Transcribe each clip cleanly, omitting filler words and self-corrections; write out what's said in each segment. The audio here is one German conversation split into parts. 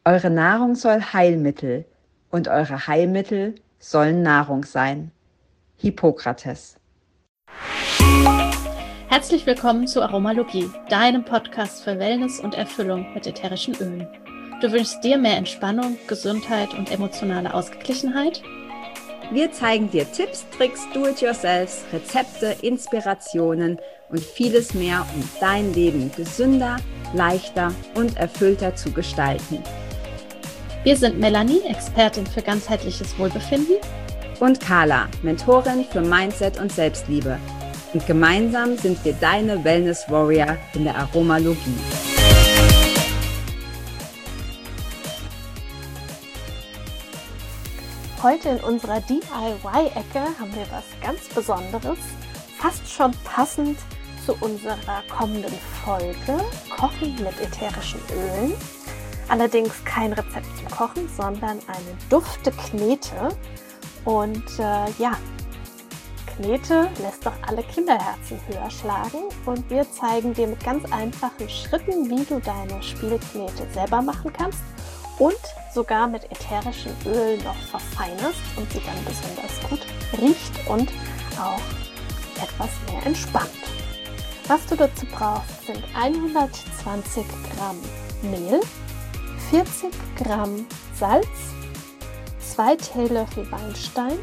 Eure Nahrung soll Heilmittel und eure Heilmittel sollen Nahrung sein. Hippokrates. Herzlich willkommen zu Aromalogie, deinem Podcast für Wellness und Erfüllung mit ätherischen Ölen. Du wünschst dir mehr Entspannung, Gesundheit und emotionale Ausgeglichenheit? Wir zeigen dir Tipps, Tricks, Do-it-yourselfs, Rezepte, Inspirationen und vieles mehr, um dein Leben gesünder, leichter und erfüllter zu gestalten. Wir sind Melanie, Expertin für ganzheitliches Wohlbefinden, und Carla, Mentorin für Mindset und Selbstliebe. Und gemeinsam sind wir deine Wellness Warrior in der Aromalogie. Heute in unserer DIY-Ecke haben wir was ganz Besonderes, fast schon passend zu unserer kommenden Folge, Kochen mit ätherischen Ölen. Allerdings kein Rezept zum Kochen, sondern eine Dufteknete. Und Knete lässt doch alle Kinderherzen höher schlagen. Und wir zeigen dir mit ganz einfachen Schritten, wie du deine Spielknete selber machen kannst und sogar mit ätherischen Ölen noch verfeinerst und sie dann besonders gut riecht und auch etwas mehr entspannt. Was du dazu brauchst, sind 120 Gramm Mehl, 40 Gramm Salz, 2 Teelöffel Weinstein,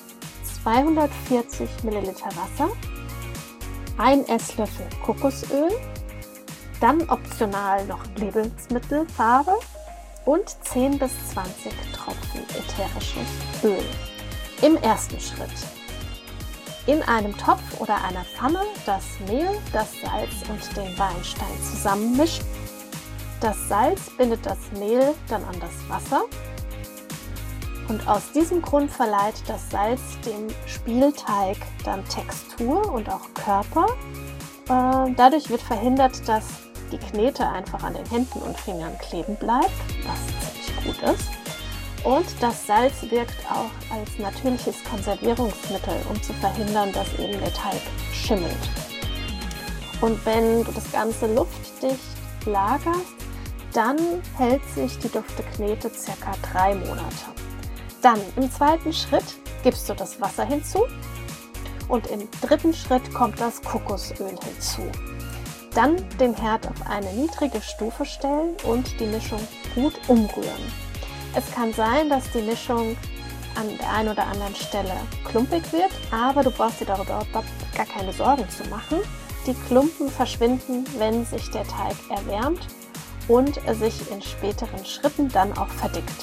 240 Milliliter Wasser, 1 Esslöffel Kokosöl, dann optional noch Lebensmittelfarbe und 10 bis 20 Tropfen ätherisches Öl. Im ersten Schritt in einem Topf oder einer Pfanne das Mehl, das Salz und den Weinstein zusammenmischen. Das Salz bindet das Mehl dann an das Wasser und aus diesem Grund verleiht das Salz dem Spielteig dann Textur und auch Körper. Dadurch wird verhindert, dass die Knete einfach an den Händen und Fingern kleben bleibt, was ziemlich gut ist. Und das Salz wirkt auch als natürliches Konservierungsmittel, um zu verhindern, dass eben der Teig schimmelt. Und wenn du das Ganze luftdicht lagerst, dann hält sich die Dufteknete ca. 3 Monate. Dann im zweiten Schritt gibst du das Wasser hinzu und im dritten Schritt kommt das Kokosöl hinzu. Dann den Herd auf eine niedrige Stufe stellen und die Mischung gut umrühren. Es kann sein, dass die Mischung an der einen oder anderen Stelle klumpig wird, aber du brauchst dir darüber gar keine Sorgen zu machen. Die Klumpen verschwinden, wenn sich der Teig erwärmt und sich in späteren Schritten dann auch verdickt.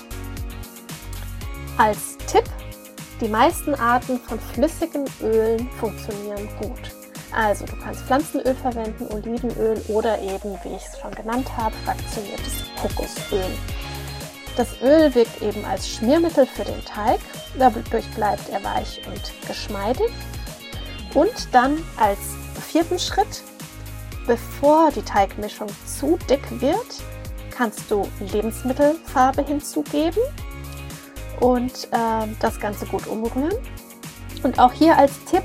Als Tipp: die meisten Arten von flüssigen Ölen funktionieren gut. Also du kannst Pflanzenöl verwenden, Olivenöl oder eben, wie ich es schon genannt habe, fraktioniertes Kokosöl. Das Öl wirkt eben als Schmiermittel für den Teig, dadurch bleibt er weich und geschmeidig. Und dann als vierten Schritt, bevor die Teigmischung zu dick wird, kannst du Lebensmittelfarbe hinzugeben und das Ganze gut umrühren. Und auch hier als Tipp,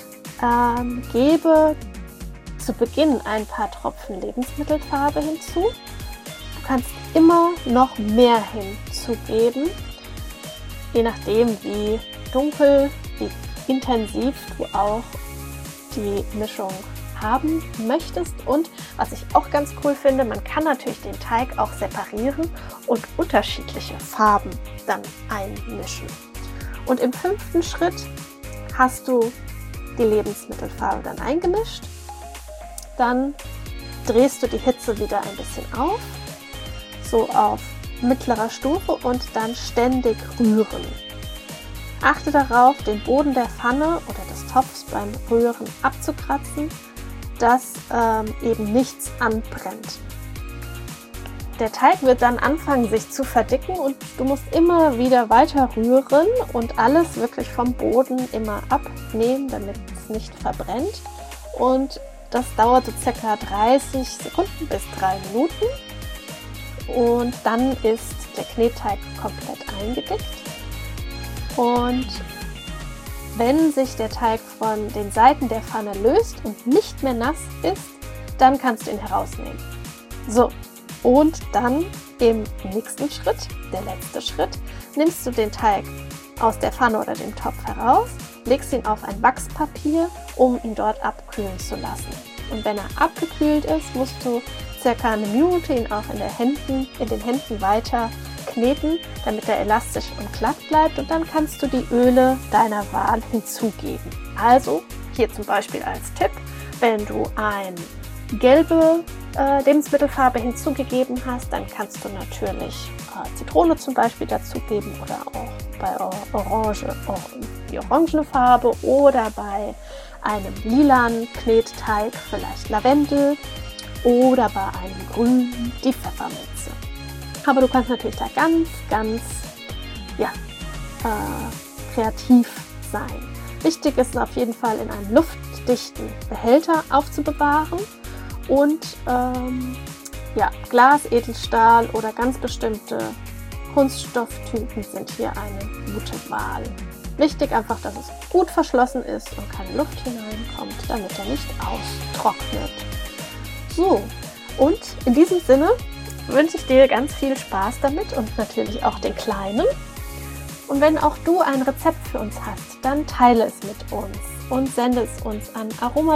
gebe zu Beginn ein paar Tropfen Lebensmittelfarbe hinzu. Du kannst immer noch mehr hinzugeben, je nachdem wie dunkel, wie intensiv du auch die Mischung haben möchtest. Und was ich auch ganz cool finde, man kann natürlich den Teig auch separieren und unterschiedliche Farben dann einmischen. Und im fünften Schritt hast du die Lebensmittelfarbe dann eingemischt. Dann drehst du die Hitze wieder ein bisschen auf, so auf mittlerer Stufe, und dann ständig rühren. Achte darauf, den Boden der Pfanne oder des Topfs beim Rühren abzukratzen, dass eben nichts anbrennt. Der Teig wird dann anfangen, sich zu verdicken, und du musst immer wieder weiter rühren und alles wirklich vom Boden immer abnehmen, damit es nicht verbrennt. Und das dauert so ca. 30 Sekunden bis 3 Minuten. Und dann ist der Knetteig komplett eingedickt. Und wenn sich der Teig von den Seiten der Pfanne löst und nicht mehr nass ist, dann kannst du ihn herausnehmen. So, und dann im nächsten Schritt, der letzte Schritt, nimmst du den Teig aus der Pfanne oder dem Topf heraus, legst ihn auf ein Wachspapier, um ihn dort abkühlen zu lassen. Und wenn er abgekühlt ist, musst du circa eine Minute ihn auch in den Händen weiter kneten, damit er elastisch und glatt bleibt, und dann kannst du die Öle deiner Wahl hinzugeben. Also hier zum Beispiel als Tipp, wenn du eine gelbe Lebensmittelfarbe hinzugegeben hast, dann kannst du natürlich Zitrone zum Beispiel dazugeben oder auch bei Orange die orangene Farbe oder bei einem lilanen Knetteig vielleicht Lavendel oder bei einem grünen die Pfefferminze. Aber du kannst natürlich da ganz kreativ sein. Wichtig ist es auf jeden Fall, in einem luftdichten Behälter aufzubewahren und Glas, Edelstahl oder ganz bestimmte Kunststofftüten sind hier eine gute Wahl. Wichtig einfach, dass es gut verschlossen ist und keine Luft hineinkommt, damit er nicht austrocknet. So, und in diesem Sinne wünsche ich dir ganz viel Spaß damit und natürlich auch den Kleinen. Und wenn auch du ein Rezept für uns hast, dann teile es mit uns und sende es uns an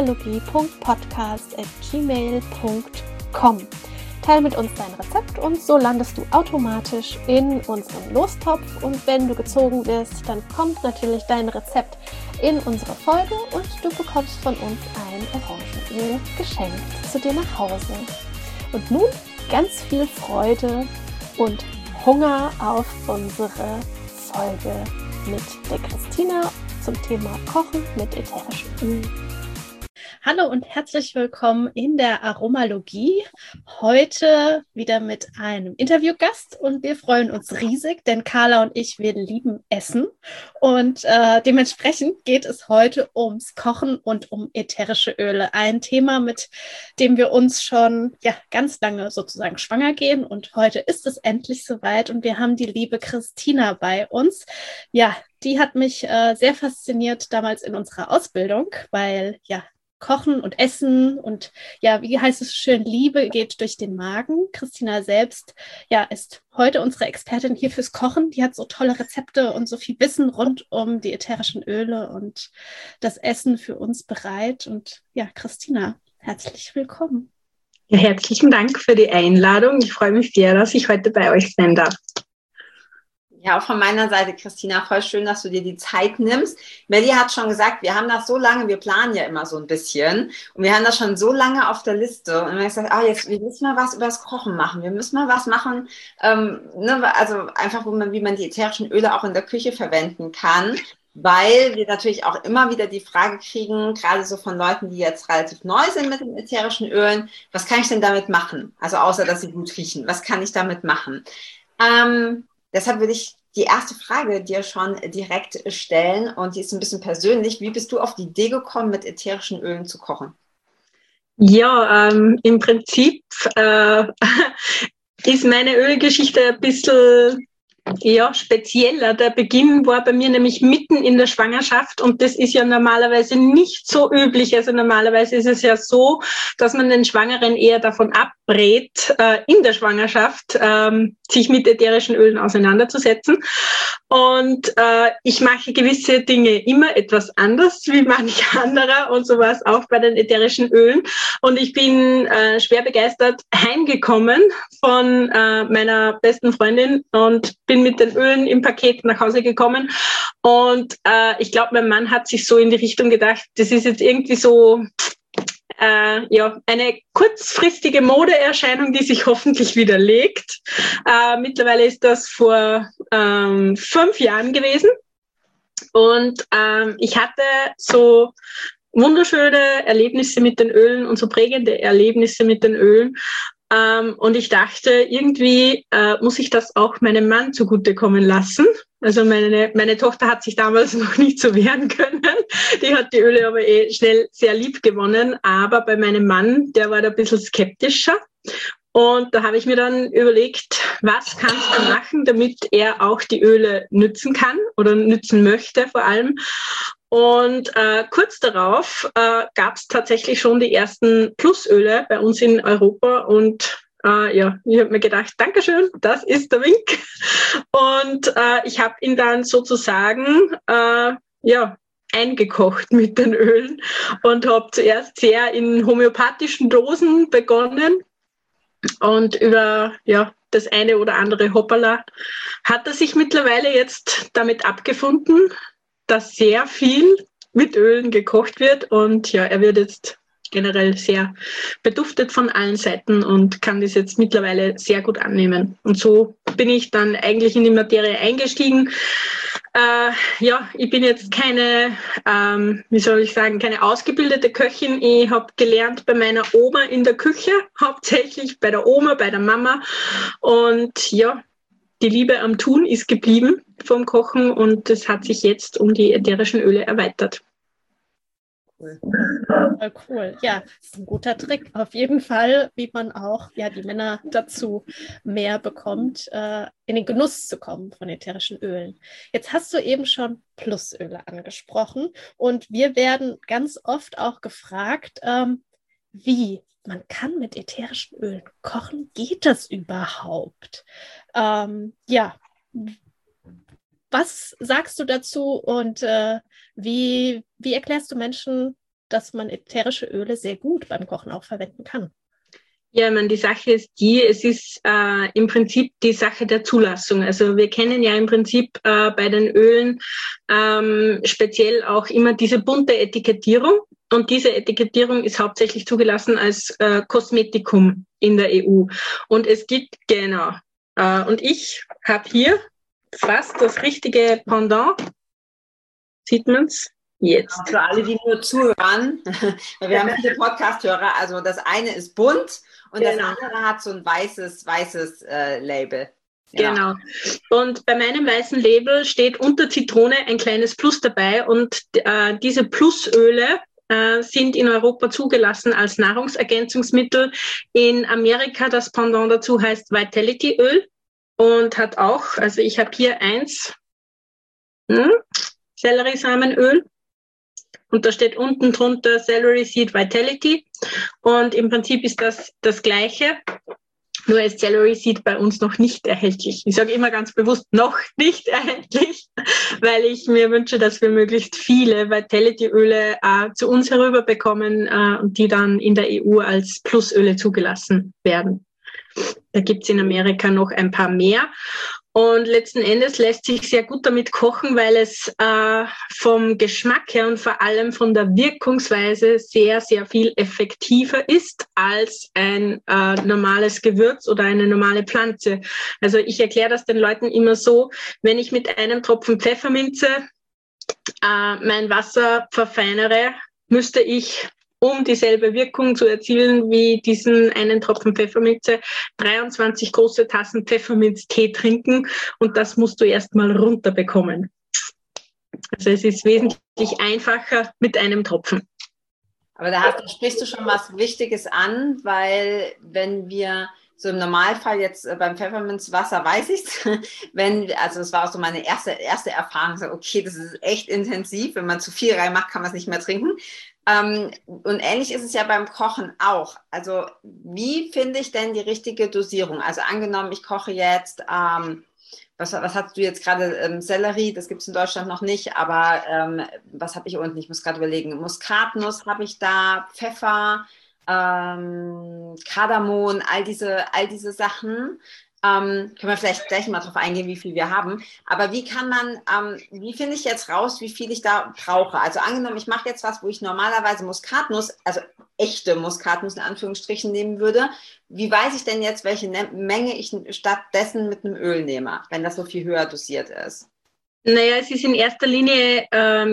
aromalogie.podcast@gmail.com. Teile mit uns dein Rezept und so landest du automatisch in unserem Lostopf. Und wenn du gezogen wirst, dann kommt natürlich dein Rezept in unsere Folge und du bekommst von uns ein Orangenöl geschenkt zu dir nach Hause. Und nun ganz viel Freude und Hunger auf unsere Folge mit der Christina zum Thema Kochen mit ätherischen Ölen. Hallo und herzlich willkommen in der Aromalogie. Heute wieder mit einem Interviewgast und wir freuen uns riesig, denn Carla und ich, wir lieben Essen und dementsprechend geht es heute ums Kochen und um ätherische Öle. Ein Thema, mit dem wir uns schon ganz lange sozusagen schwanger gehen und heute ist es endlich soweit und wir haben die liebe Christina bei uns. Ja, die hat mich sehr fasziniert damals in unserer Ausbildung, weil Kochen und Essen und wie heißt es schön, Liebe geht durch den Magen. Christina selbst ist heute unsere Expertin hier fürs Kochen. Die hat so tolle Rezepte und so viel Wissen rund um die ätherischen Öle und das Essen für uns bereit. Und Christina, herzlich willkommen. Ja, herzlichen Dank für die Einladung. Ich freue mich sehr, dass ich heute bei euch sein darf. Ja, auch von meiner Seite, Christina, voll schön, dass du dir die Zeit nimmst. Melli hat schon gesagt, wir haben das so lange, wir planen ja immer so ein bisschen und wir haben das schon so lange auf der Liste und wir haben gesagt, wir müssen mal was über das Kochen machen, wir müssen mal was machen, also einfach, wie man die ätherischen Öle auch in der Küche verwenden kann, weil wir natürlich auch immer wieder die Frage kriegen, gerade so von Leuten, die jetzt relativ neu sind mit den ätherischen Ölen, was kann ich denn damit machen? Also außer, dass sie gut riechen, was kann ich damit machen? Deshalb würde ich die erste Frage dir schon direkt stellen und die ist ein bisschen persönlich. Wie bist du auf die Idee gekommen, mit ätherischen Ölen zu kochen? Ja, im Prinzip ist meine Ölgeschichte ein bisschen spezieller. Der Beginn war bei mir nämlich mitten in der Schwangerschaft und das ist ja normalerweise nicht so üblich. Also normalerweise ist es ja so, dass man den Schwangeren eher davon abrät, in der Schwangerschaft sich mit ätherischen Ölen auseinanderzusetzen. Und ich mache gewisse Dinge immer etwas anders wie manch anderer und so war es auch bei den ätherischen Ölen. Und ich bin schwer begeistert heimgekommen von meiner besten Freundin und bin mit den Ölen im Paket nach Hause gekommen. Und ich glaube, mein Mann hat sich so in die Richtung gedacht, das ist jetzt irgendwie so eine kurzfristige Modeerscheinung, die sich hoffentlich widerlegt. Mittlerweile ist das vor 5 Jahren gewesen. Und ich hatte so wunderschöne Erlebnisse mit den Ölen und so prägende Erlebnisse mit den Ölen. Und ich dachte, irgendwie muss ich das auch meinem Mann zugutekommen lassen. Also meine Tochter hat sich damals noch nicht so wehren können. Die hat die Öle aber schnell sehr lieb gewonnen. Aber bei meinem Mann, der war da ein bisschen skeptischer. Und da habe ich mir dann überlegt, was kannst du machen, damit er auch die Öle nützen kann oder nützen möchte vor allem. Und kurz darauf gab es tatsächlich schon die ersten Plusöle bei uns in Europa und Ja, ich habe mir gedacht, Dankeschön, das ist der Wink. Und ich habe ihn dann sozusagen eingekocht mit den Ölen und habe zuerst sehr in homöopathischen Dosen begonnen. Und über das eine oder andere Hoppala hat er sich mittlerweile jetzt damit abgefunden, dass sehr viel mit Ölen gekocht wird. Und ja, er wird jetzt generell sehr beduftet von allen Seiten und kann das jetzt mittlerweile sehr gut annehmen. Und so bin ich dann eigentlich in die Materie eingestiegen. Ich bin jetzt keine ausgebildete Köchin. Ich habe gelernt bei meiner Oma in der Küche, hauptsächlich bei der Oma, bei der Mama. Und ja, die Liebe am Tun ist geblieben vom Kochen und das hat sich jetzt um die ätherischen Öle erweitert. Cool. Ja, das ist ein guter Trick. Auf jeden Fall, wie man auch die Männer dazu mehr bekommt, in den Genuss zu kommen von ätherischen Ölen. Jetzt hast du eben schon Plusöle angesprochen und wir werden ganz oft auch gefragt, wie man kann mit ätherischen Ölen kochen. Geht das überhaupt? Was sagst du dazu und wie erklärst du Menschen, dass man ätherische Öle sehr gut beim Kochen auch verwenden kann? Ja, ich meine, die Sache ist es ist im Prinzip die Sache der Zulassung. Also wir kennen ja im Prinzip bei den Ölen speziell auch immer diese bunte Etikettierung. Und diese Etikettierung ist hauptsächlich zugelassen als Kosmetikum in der EU. Und es gibt, und ich habe hier fast das richtige Pendant. Sieht man's? Jetzt. Für alle, die nur zuhören, wir haben viele Podcast-Hörer, also das eine ist bunt und das andere hat so ein weißes Label. Genau. Und bei meinem weißen Label steht unter Zitrone ein kleines Plus dabei und diese Plusöle sind in Europa zugelassen als Nahrungsergänzungsmittel. In Amerika das Pendant dazu heißt Vitality-Öl und hat auch, also ich habe hier eins, Selleriesamenöl. Und da steht unten drunter Celery Seed Vitality. Und im Prinzip ist das Gleiche. Nur ist Celery Seed bei uns noch nicht erhältlich. Ich sage immer ganz bewusst noch nicht erhältlich, weil ich mir wünsche, dass wir möglichst viele Vitality-Öle zu uns herüberbekommen und die dann in der EU als Plusöle zugelassen werden. Da gibt's in Amerika noch ein paar mehr. Und letzten Endes lässt sich sehr gut damit kochen, weil es vom Geschmack her und vor allem von der Wirkungsweise sehr, sehr viel effektiver ist als ein normales Gewürz oder eine normale Pflanze. Also ich erkläre das den Leuten immer so, wenn ich mit einem Tropfen Pfefferminze mein Wasser verfeinere, müsste ich, um dieselbe Wirkung zu erzielen wie diesen einen Tropfen Pfefferminze, 23 große Tassen Pfefferminztee trinken und das musst du erstmal runterbekommen. Also es ist wesentlich einfacher mit einem Tropfen. Aber da sprichst du schon was Wichtiges an, weil wenn wir so im Normalfall jetzt beim Pfefferminzwasser weiß ich es, also das war auch so meine erste Erfahrung, so, okay, das ist echt intensiv, wenn man zu viel reinmacht, kann man es nicht mehr trinken. Und ähnlich ist es ja beim Kochen auch. Also wie finde ich denn die richtige Dosierung? Also angenommen, ich koche jetzt, was hast du jetzt gerade, Sellerie, das gibt es in Deutschland noch nicht, aber was habe ich unten? Ich muss gerade überlegen, Muskatnuss habe ich da, Pfeffer, Kardamom, all diese Sachen. Können wir vielleicht gleich mal drauf eingehen, wie viel wir haben. Aber wie finde ich jetzt raus, wie viel ich da brauche? Also angenommen, ich mache jetzt was, wo ich normalerweise Muskatnuss, also echte Muskatnuss in Anführungsstrichen nehmen würde. Wie weiß ich denn jetzt, welche Menge ich stattdessen mit einem Öl nehme, wenn das so viel höher dosiert ist? Naja, es ist in erster Linie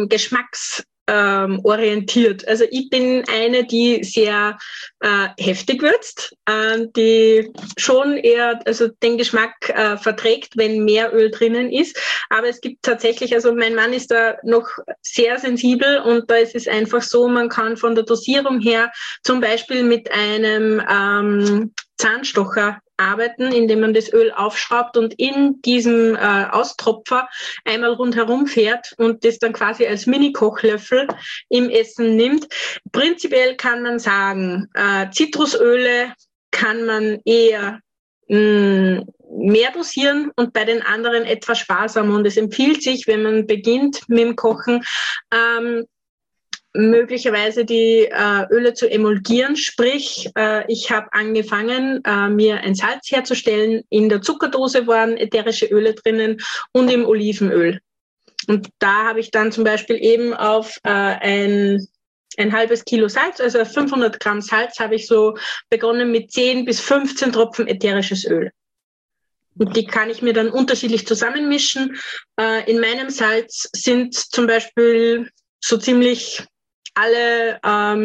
geschmacksorientiert. Also ich bin eine, die sehr heftig würzt, die schon eher den Geschmack verträgt, wenn mehr Öl drinnen ist. Aber es gibt tatsächlich, also mein Mann ist da noch sehr sensibel und da ist es einfach so, man kann von der Dosierung her zum Beispiel mit einem Zahnstocher arbeiten, indem man das Öl aufschraubt und in diesem Austropfer einmal rundherum fährt und das dann quasi als Mini-Kochlöffel im Essen nimmt. Prinzipiell kann man sagen, Zitrusöle kann man eher mehr dosieren und bei den anderen etwas sparsamer. Und es empfiehlt sich, wenn man beginnt mit dem Kochen, möglicherweise die Öle zu emulgieren. Sprich, ich habe angefangen, mir ein Salz herzustellen. In der Zuckerdose waren ätherische Öle drinnen und im Olivenöl. Und da habe ich dann zum Beispiel eben auf ein halbes Kilo Salz, also 500 Gramm Salz, habe ich so begonnen mit 10 bis 15 Tropfen ätherisches Öl. Und die kann ich mir dann unterschiedlich zusammenmischen. In meinem Salz sind zum Beispiel so ziemlich alle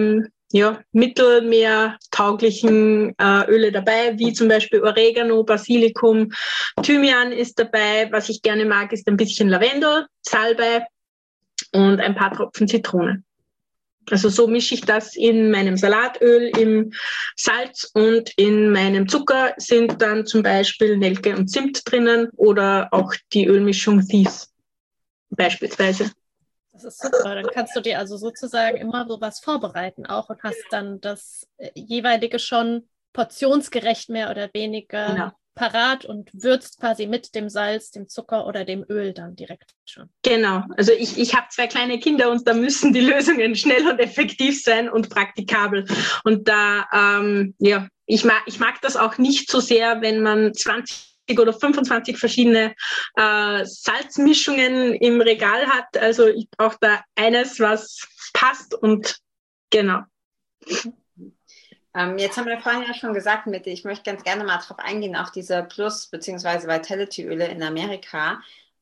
mittelmeertauglichen Öle dabei, wie zum Beispiel Oregano, Basilikum, Thymian ist dabei. Was ich gerne mag, ist ein bisschen Lavendel, Salbei und ein paar Tropfen Zitrone. Also so mische ich das in meinem Salatöl, im Salz, und in meinem Zucker sind dann zum Beispiel Nelke und Zimt drinnen oder auch die Ölmischung Thieves beispielsweise. Das ist super. Dann kannst du dir also sozusagen immer sowas vorbereiten auch und hast dann das jeweilige schon portionsgerecht mehr oder weniger parat und würzt quasi mit dem Salz, dem Zucker oder dem Öl dann direkt schon. Genau. Also ich habe 2 kleine Kinder und da müssen die Lösungen schnell und effektiv sein und praktikabel. Und da, ich mag das auch nicht so sehr, wenn man 20 oder 25 verschiedene Salzmischungen im Regal hat. Also ich brauche da eines, was passt, und genau. Jetzt haben wir vorhin ja schon gesagt, Mitte, ich möchte ganz gerne mal drauf eingehen, auf diese Plus- bzw. Vitality-Öle in Amerika,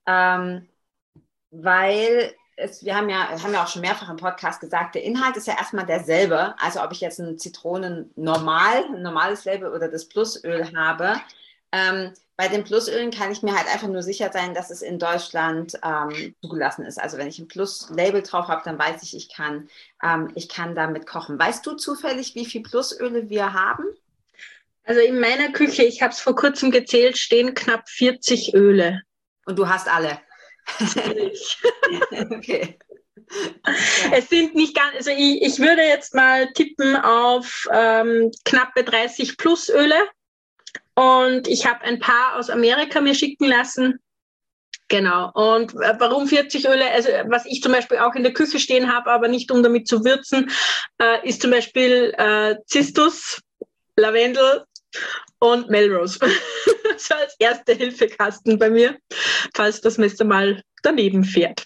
weil wir haben ja auch schon mehrfach im Podcast gesagt, der Inhalt ist ja erstmal derselbe. Also ob ich jetzt ein normales Label oder das Plusöl habe. Bei den Plusölen kann ich mir halt einfach nur sicher sein, dass es in Deutschland zugelassen ist. Also wenn ich ein Plus-Label drauf habe, dann weiß ich, ich kann damit kochen. Weißt du zufällig, wie viele Plusöle wir haben? Also in meiner Küche, ich habe es vor kurzem gezählt, stehen knapp 40 Öle. Und du hast alle? Okay. Es sind nicht ganz, also ich würde jetzt mal tippen auf knappe 30 Plusöle. Und ich habe ein paar aus Amerika mir schicken lassen. Genau. Und warum 40 Öle? Also was ich zum Beispiel auch in der Küche stehen habe, aber nicht um damit zu würzen, ist zum Beispiel Cistus, Lavendel und Melrose. So als erste Hilfekasten bei mir, falls das Messer mal daneben fährt.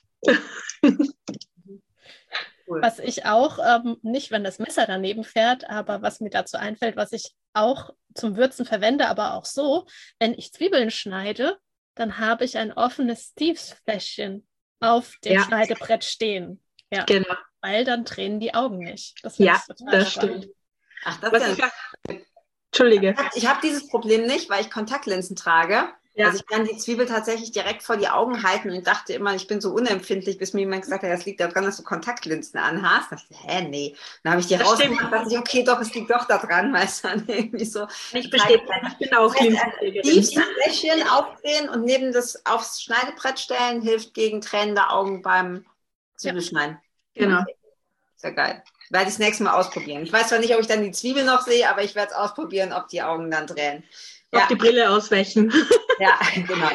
Cool. Was ich auch, nicht wenn das Messer daneben fährt, aber was mir dazu einfällt, was ich auch zum Würzen verwende, aber auch so, wenn ich Zwiebeln schneide, dann habe ich ein offenes Thieves-Fläschchen auf dem Schneidebrett stehen. Ja, genau. Weil dann tränen die Augen nicht. Das das stimmt. Ach, das ist ja... Entschuldige. Ich habe dieses Problem nicht, weil ich Kontaktlinsen trage. Ja. Also ich kann die Zwiebel tatsächlich direkt vor die Augen halten und dachte immer, ich bin so unempfindlich, bis mir jemand gesagt hat, das liegt daran, dass du Kontaktlinsen anhast. Da dachte ich, nee. Dann habe ich die rausgemacht und dachte ich, okay, doch, es liegt doch daran, weil es dann irgendwie so... Ich verstehe, ich bin auch Linsträgerin. Die Fläschchen aufdrehen und neben das aufs Schneidebrett stellen, hilft gegen tränende Augen beim Zwiebelschneiden. Genau. Sehr geil. Werde ich das nächste Mal ausprobieren. Ich weiß zwar nicht, ob ich dann die Zwiebel noch sehe, aber ich werde es ausprobieren, ob die Augen dann tränen. Auf die Brille ausweichen. Ja, genau.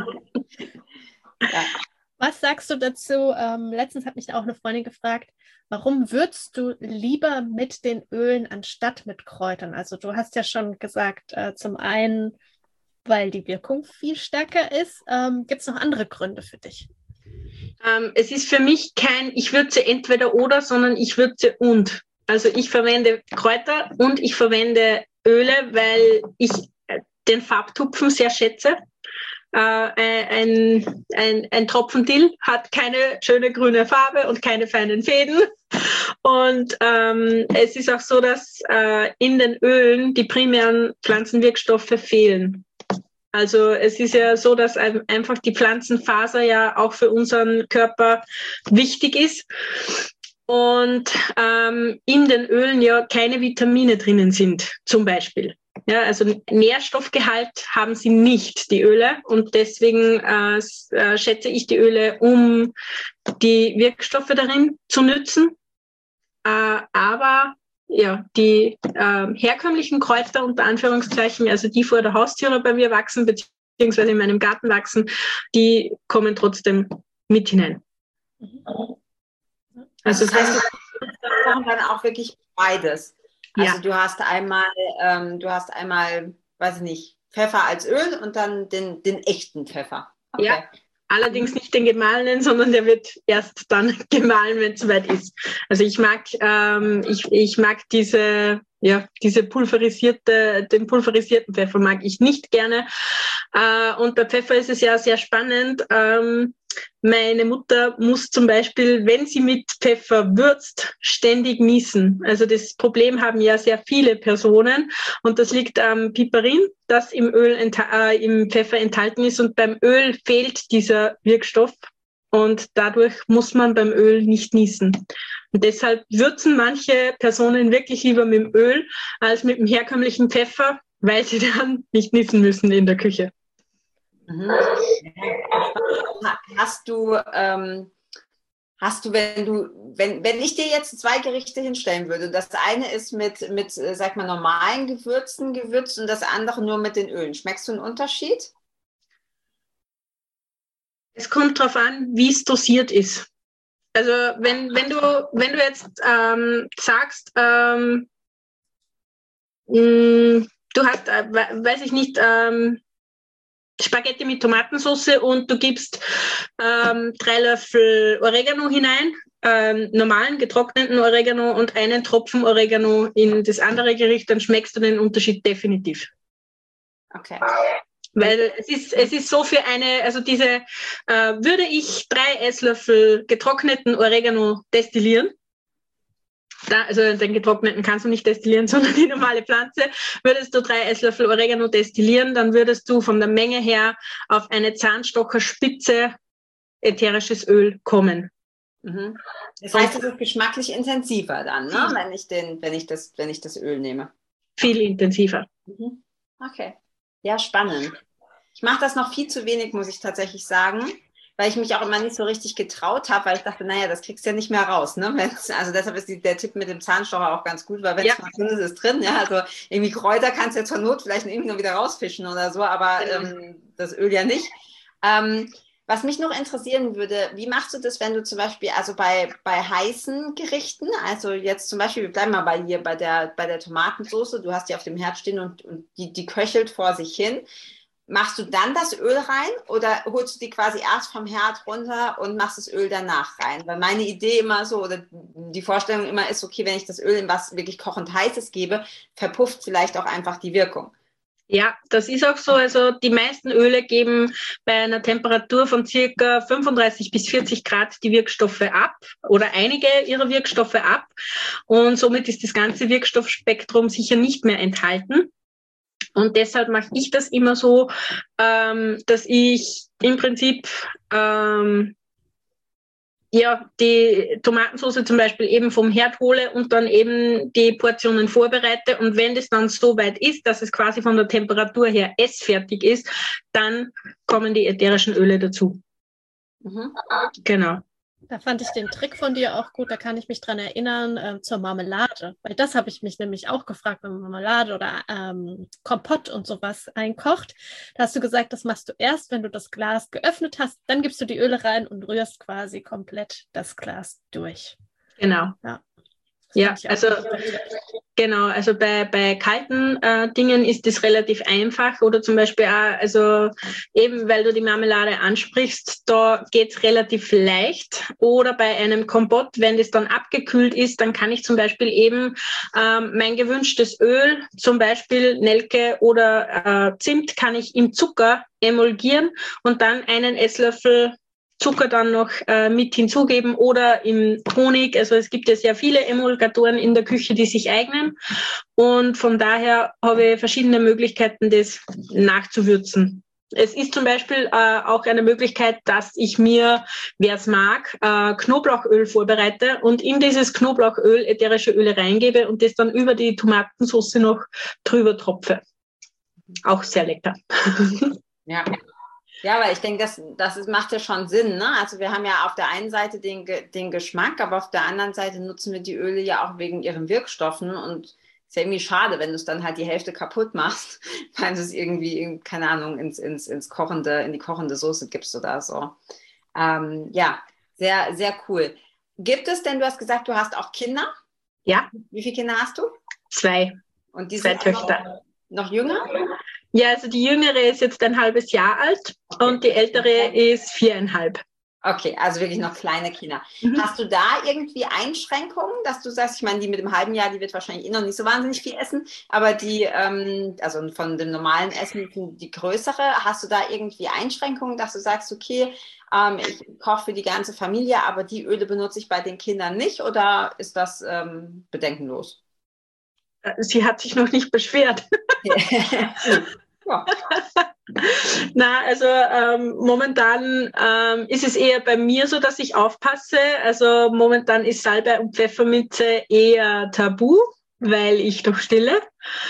Ja. Was sagst du dazu? Letztens hat mich auch eine Freundin gefragt, warum würzt du lieber mit den Ölen anstatt mit Kräutern? Also du hast ja schon gesagt, zum einen, weil die Wirkung viel stärker ist. Gibt es noch andere Gründe für dich? Es ist für mich kein, ich würze entweder oder, sondern ich würze und. Also ich verwende Kräuter und ich verwende Öle, weil ich den Farbtupfen sehr schätze. Ein Tropfen Dill hat keine schöne grüne Farbe und keine feinen Fäden. Und es ist auch so, dass in den Ölen die primären Pflanzenwirkstoffe fehlen. Also es ist ja so, dass einfach die Pflanzenfaser ja auch für unseren Körper wichtig ist. Und in den Ölen ja keine Vitamine drinnen sind, zum Beispiel. Ja, also Nährstoffgehalt haben sie nicht, die Öle. Und deswegen schätze ich die Öle, um die Wirkstoffe darin zu nützen. Aber die herkömmlichen Kräuter unter Anführungszeichen, also die vor der Haustüre bei mir wachsen, beziehungsweise in meinem Garten wachsen, die kommen trotzdem mit hinein. Also das heißt, du hast dann auch wirklich beides. Also du hast einmal, weiß ich nicht, Pfeffer als Öl und dann den echten Pfeffer. Okay. Ja, allerdings nicht den gemahlenen, sondern der wird erst dann gemahlen, wenn es soweit ist. Also ich mag den pulverisierten Pfeffer mag ich nicht gerne. Und bei Pfeffer ist es ja sehr spannend. Meine Mutter muss zum Beispiel, wenn sie mit Pfeffer würzt, ständig niesen. Also das Problem haben ja sehr viele Personen und das liegt am Piperin, das im Pfeffer enthalten ist, und beim Öl fehlt dieser Wirkstoff und dadurch muss man beim Öl nicht niesen. Und deshalb würzen manche Personen wirklich lieber mit dem Öl als mit dem herkömmlichen Pfeffer, weil sie dann nicht niesen müssen in der Küche. Mhm. Hast du, wenn ich dir jetzt 2 Gerichte hinstellen würde, das eine ist mit sag mal, normalen Gewürzen gewürzt und das andere nur mit den Ölen, schmeckst du einen Unterschied? Es kommt darauf an, wie es dosiert ist. Also wenn du jetzt sagst, du hast, weiß ich nicht, Spaghetti mit Tomatensauce und du gibst 3 Löffel Oregano hinein, normalen getrockneten Oregano und einen Tropfen Oregano in das andere Gericht, dann schmeckst du den Unterschied definitiv. Okay. Weil es ist so würde ich 3 Esslöffel getrockneten Oregano destillieren, also den getrockneten kannst du nicht destillieren, sondern die normale Pflanze, würdest du 3 Esslöffel Oregano destillieren, dann würdest du von der Menge her auf eine Zahnstocherspitze ätherisches Öl kommen. Mhm. Das heißt, es ist geschmacklich intensiver dann, ne? wenn ich das Öl nehme. Viel intensiver. Mhm. Okay. Ja, spannend. Ich mache das noch viel zu wenig, muss ich tatsächlich sagen, weil ich mich auch immer nicht so richtig getraut habe, weil ich dachte, naja, das kriegst du ja nicht mehr raus. Ne? Also deshalb ist der Tipp mit dem Zahnstocher auch ganz gut, weil wenn es mal drin ist, ist es drin. Ja? Also irgendwie Kräuter kannst du ja zur Not vielleicht irgendwie nur wieder rausfischen oder so, aber das Öl ja nicht. Was mich noch interessieren würde, wie machst du das, wenn du zum Beispiel, also bei heißen Gerichten, also jetzt zum Beispiel, wir bleiben mal bei der Tomatensauce, du hast die auf dem Herd stehen und die köchelt vor sich hin. Machst du dann das Öl rein oder holst du die quasi erst vom Herd runter und machst das Öl danach rein? Weil meine Idee immer so, oder die Vorstellung immer ist, okay, wenn ich das Öl in was wirklich kochend heißes gebe, verpufft vielleicht auch einfach die Wirkung. Ja, das ist auch so. Also die meisten Öle geben bei einer Temperatur von circa 35 bis 40 Grad die Wirkstoffe ab oder einige ihrer Wirkstoffe ab. Und somit ist das ganze Wirkstoffspektrum sicher nicht mehr enthalten. Und deshalb mache ich das immer so, dass ich im Prinzip die Tomatensauce zum Beispiel eben vom Herd hole und dann eben die Portionen vorbereite. Und wenn das dann so weit ist, dass es quasi von der Temperatur her essfertig ist, dann kommen die ätherischen Öle dazu. Mhm. Genau. Da fand ich den Trick von dir auch gut, da kann ich mich dran erinnern, zur Marmelade. Weil das habe ich mich nämlich auch gefragt, wenn man Marmelade oder Kompott und sowas einkocht. Da hast du gesagt, das machst du erst, wenn du das Glas geöffnet hast, dann gibst du die Öle rein und rührst quasi komplett das Glas durch. Genau. Ja, also bei kalten Dingen ist das relativ einfach oder zum Beispiel auch, also eben weil du die Marmelade ansprichst, da geht's relativ leicht, oder bei einem Kompott, wenn das dann abgekühlt ist, dann kann ich zum Beispiel eben mein gewünschtes Öl, zum Beispiel Nelke oder Zimt, kann ich im Zucker emulgieren und dann einen Esslöffel Zucker dann noch mit hinzugeben oder im Honig. Also es gibt ja sehr viele Emulgatoren in der Küche, die sich eignen. Und von daher habe ich verschiedene Möglichkeiten, das nachzuwürzen. Es ist zum Beispiel auch eine Möglichkeit, dass ich mir, wer es mag, Knoblauchöl vorbereite und in dieses Knoblauchöl ätherische Öle reingebe und das dann über die Tomatensauce noch drüber tropfe. Auch sehr lecker. Ja. Ja, aber ich denke, macht ja schon Sinn, ne? Also wir haben ja auf der einen Seite den Geschmack, aber auf der anderen Seite nutzen wir die Öle ja auch wegen ihren Wirkstoffen und es ist ja irgendwie schade, wenn du es dann halt die Hälfte kaputt machst, weil du es irgendwie, keine Ahnung, in die kochende Soße gibst oder so. Ja, sehr, sehr cool. Gibt es denn, du hast gesagt, du hast auch Kinder? Ja. Wie viele Kinder hast du? 2. Und die 2 sind Töchter. noch jünger? Ja, also die Jüngere ist jetzt ein halbes Jahr alt und die Ältere ist 4,5. Okay, also wirklich noch kleine Kinder. Mhm. Hast du da irgendwie Einschränkungen, dass du sagst, ich meine, die mit dem halben Jahr, die wird wahrscheinlich noch nicht so wahnsinnig viel essen, aber die, also von dem normalen Essen, die größere, hast du da irgendwie Einschränkungen, dass du sagst, okay, ich koche für die ganze Familie, aber die Öle benutze ich bei den Kindern nicht, oder ist das bedenkenlos? Sie hat sich noch nicht beschwert. Ja. Na, also momentan ist es eher bei mir so, dass ich aufpasse. Also momentan ist Salbei und Pfefferminze eher tabu, weil ich doch stille.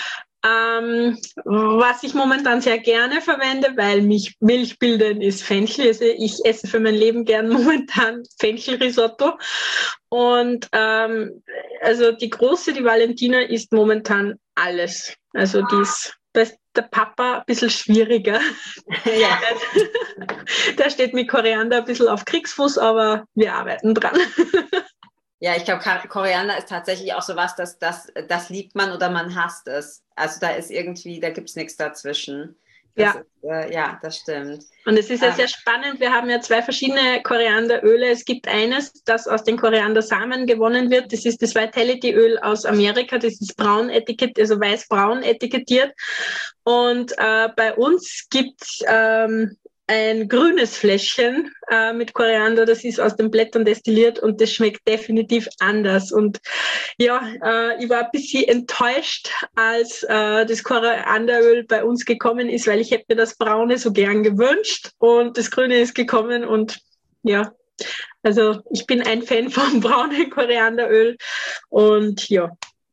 Was ich momentan sehr gerne verwende, weil mich Milch bilden, ist Fenchel. Also ich esse für mein Leben gern momentan Fenchelrisotto. Und also die Große, die Valentina, isst momentan alles. Also da ist der Papa ein bisschen schwieriger. Ja. Der steht mit Koriander ein bisschen auf Kriegsfuß, aber wir arbeiten dran. Ja, ich glaube, Koriander ist tatsächlich auch sowas, das liebt man oder man hasst es. Also da gibt es nichts dazwischen. Ja, das stimmt. Und es ist ja sehr spannend. Wir haben ja 2 verschiedene Korianderöle. Es gibt eines, das aus den Koriandersamen gewonnen wird. Das ist das Vitality-Öl aus Amerika. Das ist braun etikettiert, also weiß-braun etikettiert. Und bei uns gibt es ein grünes Fläschchen mit Koriander, das ist aus den Blättern destilliert und das schmeckt definitiv anders. Und ja, ich war ein bisschen enttäuscht, als das Korianderöl bei uns gekommen ist, weil ich hätte mir das Braune so gern gewünscht und das Grüne ist gekommen und ja, also ich bin ein Fan vom braunen Korianderöl und ja,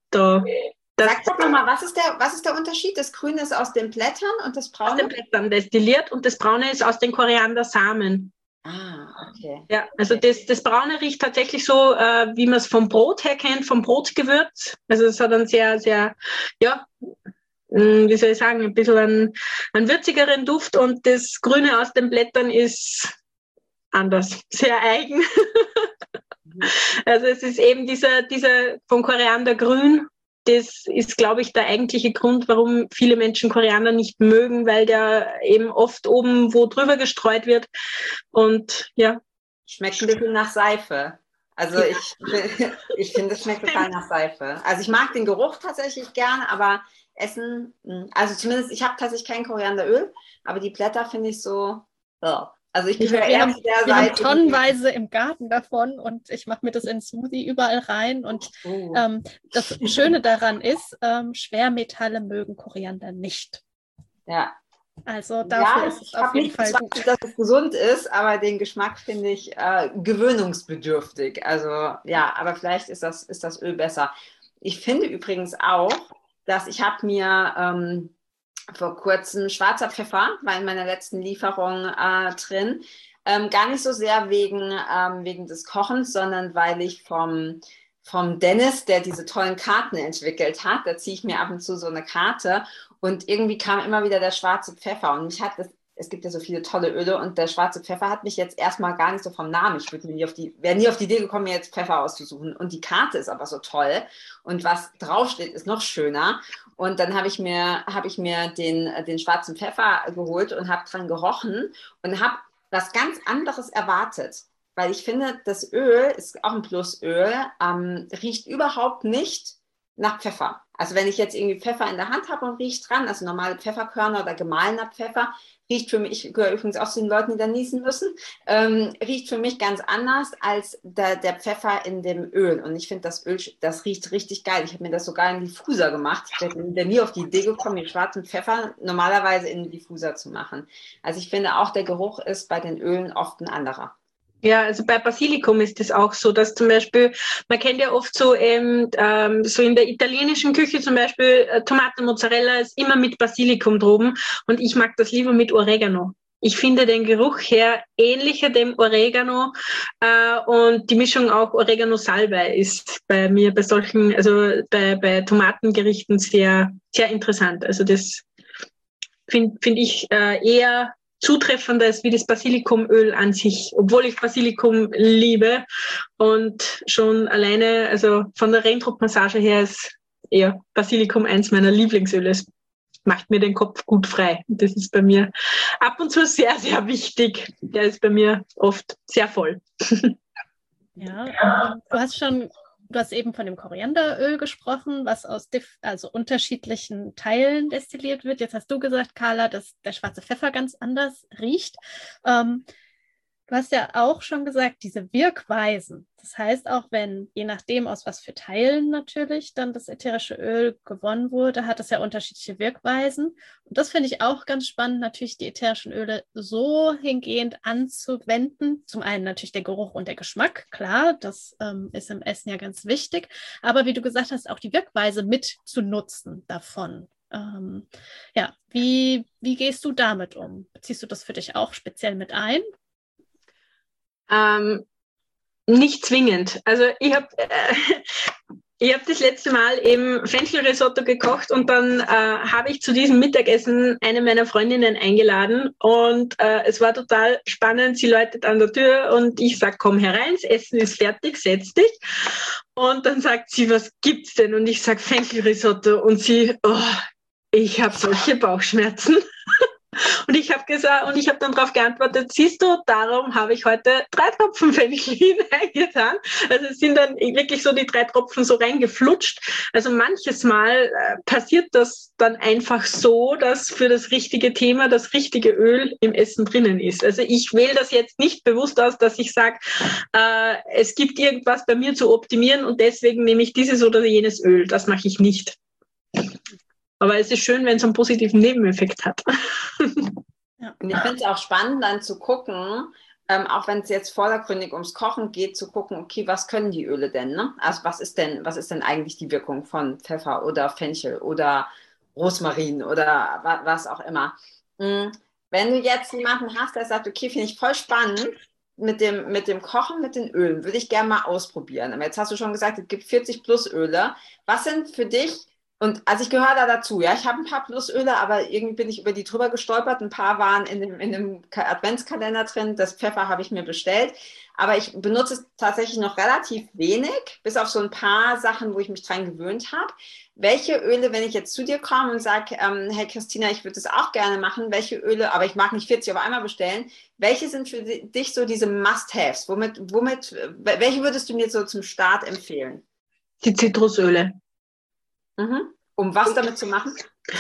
Sag doch nochmal, was ist der Unterschied? Das Grüne ist aus den Blättern und das Braune? Aus den Blättern destilliert und das Braune ist aus den Koriandersamen. Ah, okay. Ja, also das Braune riecht tatsächlich so, wie man es vom Brot her kennt, vom Brotgewürz. Also es hat einen sehr, sehr, ja, wie soll ich sagen, ein bisschen einen würzigeren Duft und das Grüne aus den Blättern ist anders, sehr eigen. Also es ist eben dieser vom Koriandergrün. Das ist, glaube ich, der eigentliche Grund, warum viele Menschen Koriander nicht mögen, weil der eben oft oben wo drüber gestreut wird. Und ja. Schmeckt ein bisschen nach Seife. Also ich finde, es schmeckt total nach Seife. Also ich mag den Geruch tatsächlich gern, aber Essen, also zumindest, ich habe tatsächlich kein Korianderöl, aber die Blätter finde ich so, ja. Also ich gehöre eher zu der Seite. Wir haben tonnenweise im Garten davon und ich mache mir das in Smoothie überall rein. Und das Schöne daran ist, Schwermetalle mögen Koriander nicht. Ja. Also dafür ist es auf jeden Fall gut. Dass es gesund ist, aber den Geschmack finde ich gewöhnungsbedürftig. Also ja, aber vielleicht ist das Öl besser. Ich finde übrigens auch, dass ich habe mir vor kurzem schwarzer Pfeffer, war in meiner letzten Lieferung drin. Gar nicht so sehr wegen des Kochens, sondern weil ich vom Dennis, der diese tollen Karten entwickelt hat, da ziehe ich mir ab und zu so eine Karte und irgendwie kam immer wieder der schwarze Pfeffer und es gibt ja so viele tolle Öle und der schwarze Pfeffer hat mich jetzt erstmal gar nicht so vom Namen, ich wäre nie auf die Idee gekommen, mir jetzt Pfeffer auszusuchen und die Karte ist aber so toll und was draufsteht, ist noch schöner und dann habe ich mir den schwarzen Pfeffer geholt und habe dran gerochen und habe was ganz anderes erwartet, weil ich finde, das Öl ist auch ein Plusöl, riecht überhaupt nicht nach Pfeffer. Also wenn ich jetzt irgendwie Pfeffer in der Hand habe und riecht dran, also normale Pfefferkörner oder gemahlener Pfeffer, riecht für mich, ich gehöre übrigens auch zu den Leuten, die da niesen müssen, riecht für mich ganz anders als der Pfeffer in dem Öl. Und ich finde, das Öl, das riecht richtig geil. Ich habe mir das sogar in den Diffuser gemacht. Ich bin nie auf die Idee gekommen, den schwarzen Pfeffer normalerweise in den Diffuser zu machen. Also ich finde auch, der Geruch ist bei den Ölen oft ein anderer. Ja, also bei Basilikum ist es auch so, dass zum Beispiel, man kennt ja oft so, so in der italienischen Küche zum Beispiel, Tomatenmozzarella ist immer mit Basilikum droben und ich mag das lieber mit Oregano. Ich finde den Geruch her ähnlicher dem Oregano und die Mischung auch Oregano-Salbei ist bei mir bei solchen, also bei Tomatengerichten sehr, sehr interessant. Also das finde ich eher zutreffender ist wie das Basilikumöl an sich, obwohl ich Basilikum liebe und schon alleine, also von der Reindruckmassage her ist eher Basilikum eins meiner Lieblingsöle. Es macht mir den Kopf gut frei. Das ist bei mir ab und zu sehr, sehr wichtig. Der ist bei mir oft sehr voll. Ja, du hast eben von dem Korianderöl gesprochen, was aus also unterschiedlichen Teilen destilliert wird. Jetzt hast du gesagt, Carla, dass der schwarze Pfeffer ganz anders riecht. Du hast ja auch schon gesagt, diese Wirkweisen. Das heißt, auch wenn, je nachdem, aus was für Teilen natürlich dann das ätherische Öl gewonnen wurde, hat es ja unterschiedliche Wirkweisen. Und das finde ich auch ganz spannend, natürlich die ätherischen Öle so hingehend anzuwenden. Zum einen natürlich der Geruch und der Geschmack, klar, das ist im Essen ja ganz wichtig. Aber wie du gesagt hast, auch die Wirkweise mit zu nutzen davon. Ja, wie gehst du damit um? Beziehst du das für dich auch speziell mit ein? Nicht zwingend. Also ich hab das letzte Mal eben Fenchelrisotto gekocht und dann habe ich zu diesem Mittagessen eine meiner Freundinnen eingeladen und es war total spannend. Sie läutet an der Tür und ich sag, komm herein, das Essen ist fertig, setz dich. Und dann sagt sie, was gibt's denn? Und ich sag Fenchelrisotto und sie, oh, ich habe solche Bauchschmerzen. Und ich habe dann darauf geantwortet, siehst du, darum habe ich heute 3 Tropfen Fenchel hineingetan. Also es sind dann wirklich so die 3 Tropfen so reingeflutscht. Also manches Mal passiert das dann einfach so, dass für das richtige Thema das richtige Öl im Essen drinnen ist. Also ich wähle das jetzt nicht bewusst aus, dass ich sage, es gibt irgendwas bei mir zu optimieren und deswegen nehme ich dieses oder jenes Öl. Das mache ich nicht. Aber es ist schön, wenn es einen positiven Nebeneffekt hat. Ja. Und ich finde es auch spannend, dann zu gucken, auch wenn es jetzt vordergründig ums Kochen geht, zu gucken, okay, was können die Öle denn? Ne? Also was ist denn eigentlich die Wirkung von Pfeffer oder Fenchel oder Rosmarin oder was auch immer. Wenn du jetzt jemanden hast, der sagt, okay, finde ich voll spannend, mit dem Kochen mit den Ölen, würde ich gerne mal ausprobieren. Aber jetzt hast du schon gesagt, es gibt 40 plus Öle. Was sind für dich. Und also ich gehöre da dazu, ja, ich habe ein paar Plusöle, aber irgendwie bin ich über die drüber gestolpert. Ein paar waren in dem Adventskalender drin, das Pfeffer habe ich mir bestellt, aber ich benutze es tatsächlich noch relativ wenig, bis auf so ein paar Sachen, wo ich mich dran gewöhnt habe. Welche Öle, wenn ich jetzt zu dir komme und sage, hey Christina, ich würde das auch gerne machen, welche Öle, aber ich mag nicht 40 auf einmal bestellen, welche sind für dich so diese Must-Haves? Welche würdest du mir so zum Start empfehlen? Die Zitrusöle. Um was damit zu machen?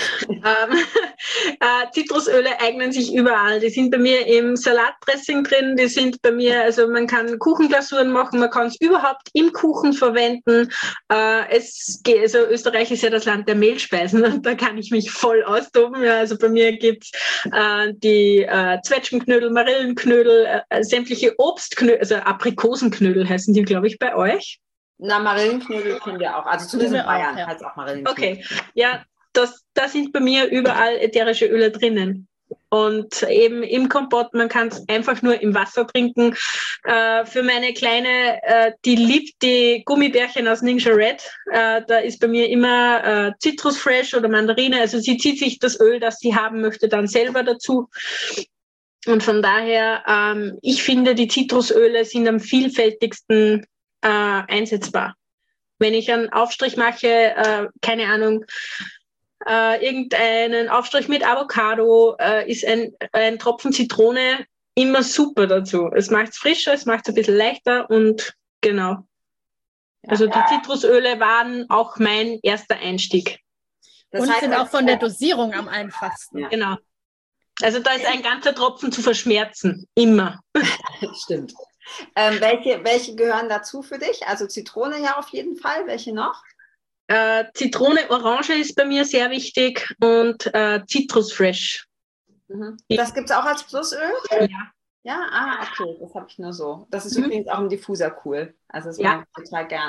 Zitrusöle eignen sich überall. Die sind bei mir im Salatdressing drin, die sind bei mir, also man kann Kuchenglasuren machen, man kann es überhaupt im Kuchen verwenden. Also Österreich ist ja das Land der Mehlspeisen und da kann ich mich voll austoben. Ja, also bei mir gibt's die Zwetschgenknödel, Marillenknödel, sämtliche Obstknödel, also Aprikosenknödel heißen die, glaube ich, bei euch. Na, Marillenknödel kennen wir auch. Also zumindest in Bayern heißt es auch Marillenknödel. Okay, ja, da sind bei mir überall ätherische Öle drinnen. Und eben im Kompott, man kann es einfach nur im Wasser trinken. Für meine Kleine, die liebt die Gummibärchen aus Ninja Red. Da ist bei mir immer Citrus Fresh oder Mandarine. Also sie zieht sich das Öl, das sie haben möchte, dann selber dazu. Und von daher, ich finde, die Zitrusöle sind am vielfältigsten einsetzbar. Wenn ich einen Aufstrich mache, keine Ahnung, irgendeinen Aufstrich mit Avocado, ist ein Tropfen Zitrone immer super dazu. Es macht es frischer, es macht es ein bisschen leichter und genau. Also die Zitrusöle waren auch mein erster Einstieg. Und sind auch von der Dosierung am einfachsten. Ja. Genau. Also da ist ein ganzer Tropfen zu verschmerzen. Immer. Stimmt. Welche gehören dazu für dich? Also Zitrone ja auf jeden Fall. Welche noch? Zitrone, Orange ist bei mir sehr wichtig und Citrus Fresh. Das gibt es auch als Plusöl? Ja. Ja, okay, das habe ich nur so. Das ist übrigens auch im Diffuser cool. Also das mag ich total gern.